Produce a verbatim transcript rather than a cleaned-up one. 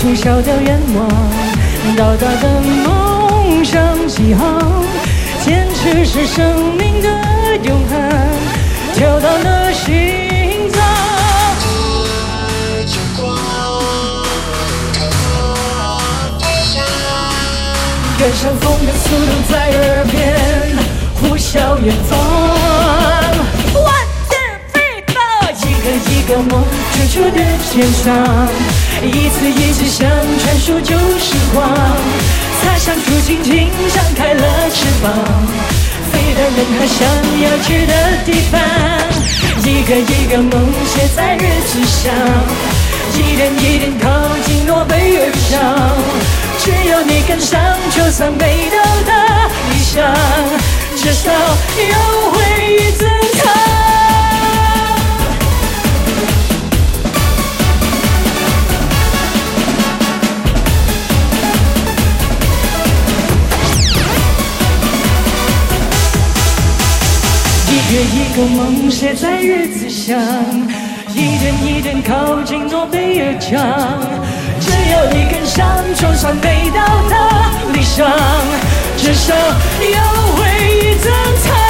从小的愿望到大的梦想起航，坚持是生命的永恒，跳到了心脏。跟上风的速度在耳边呼啸远方。One two three four， 一个一个梦追逐的肩上，一次一次想传输旧时光，擦响出轻轻张开了翅膀，飞到人海想要去的地方。一个一个梦写在日子上，一点一点靠近诺贝尔奖。只有你跟上，就算没到达理想，至少有回忆珍藏。一个一个梦写在日子上，一点一点靠近诺贝尔奖。只有你跟上，就算没到达理想，至少有回忆珍藏。